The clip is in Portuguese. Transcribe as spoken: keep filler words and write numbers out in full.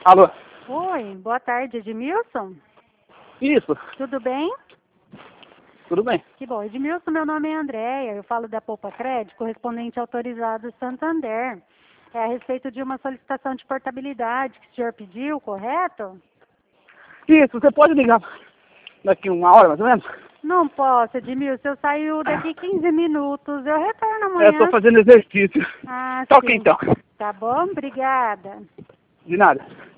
Alô? Oi, boa tarde, Edmilson. Isso, Tudo bem? tudo bem. Que bom. Edmilson, meu nome é Andréia, eu falo da Poupa Crédito, correspondente autorizado Santander. É a respeito de uma solicitação de portabilidade que o senhor pediu, correto? Isso, você pode ligar daqui uma hora, mais ou menos? Não posso, Edmilson, eu saio daqui quinze minutos, eu retorno É, eu tô amanhã. fazendo exercício. Ah, Toca sim. então. Tá bom? Obrigada. De nada.